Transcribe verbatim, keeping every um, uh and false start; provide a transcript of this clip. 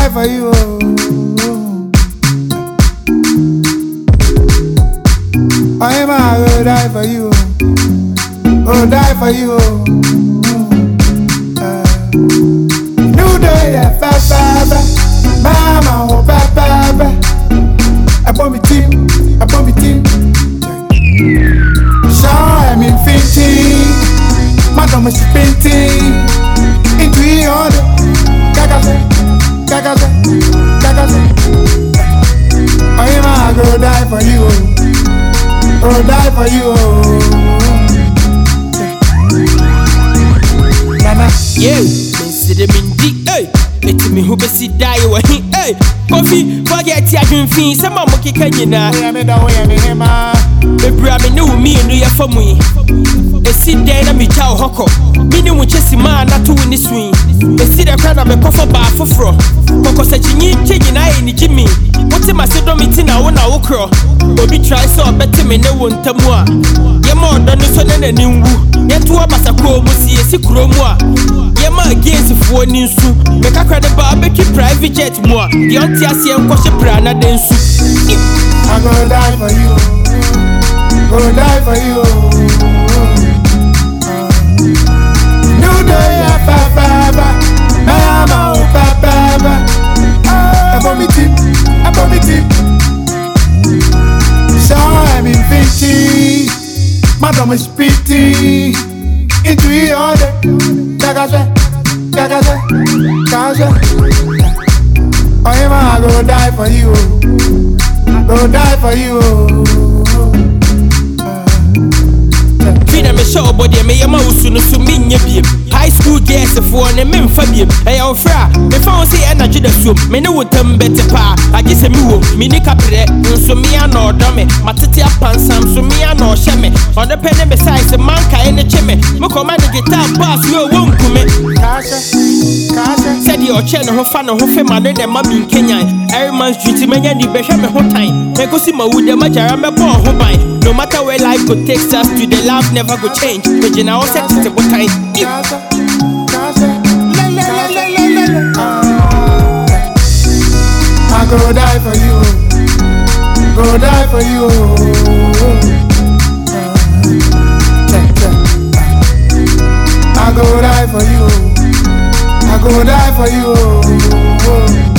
die for you. I am I will die for you. Oh, die for you. Uh, New day, yeah, fa fa fa. Mama, oh, ba ba ba. I bought me team, I bought me team. Shaw, I'm in fifteen. Madam is painting. Into the order. Gagaze, gagaze, gagaze. I am I go die for you. Oh, die for you. Nana, yeah, Mister Mindy, hey, it's me who be see die with him, hey, coffee, forget your dream fee, some more kicking you now. I am in the way I am, the brother knew me and you for me. They sit there and me chow hoko, meaning with Chessy man, not to win this swing. They see the crowd of a coffer bar for fro. Coco said you need changing I in Jimmy. What's in my saddle meeting? I want to crow. Bobby try so better me no one tamua. You're more than the son and a new woo. Yet to a massacre, Mussie, a secret moi. You're my against for news. Make a credit barbecue private jet more. The auntie I see and wash a prana then soup. I'm gonna die for you. Gonna die for you. New day, ba ba ba. Mama, oh, ba ba ba. I bought me tip, I bought me tip. So I'm in fifty. Madam is pretty. Into the order. Gagaze, gagaze, gagaze. I am I go die for you. Go die for you. Fina me show body me yama usunu so minye biem. High school girls for ne memfa biem. Hey o fra, me fa say energy da so. Me ne wotam bete pa. Age se mi wo, mi ni kapre. Nso mi ana odo me. Matete apansam so mi ana o hye me. On the pen me size man ka ene che me. Me command the guitar bass we wo nkume. Kasha, kasha. Said the oche no ho fa no ho fe ma no dem ma bi Kenya. Every man's duty menya ni behwe me ho tan. Me go si ma wo dem ajara me bo ho ban. No matter where life go takes us to, the love never go change. Me jina o set it go time. Kasha, kasha. La la la la la la. I go die for you. Go die for you. I go die for you. I go die for you.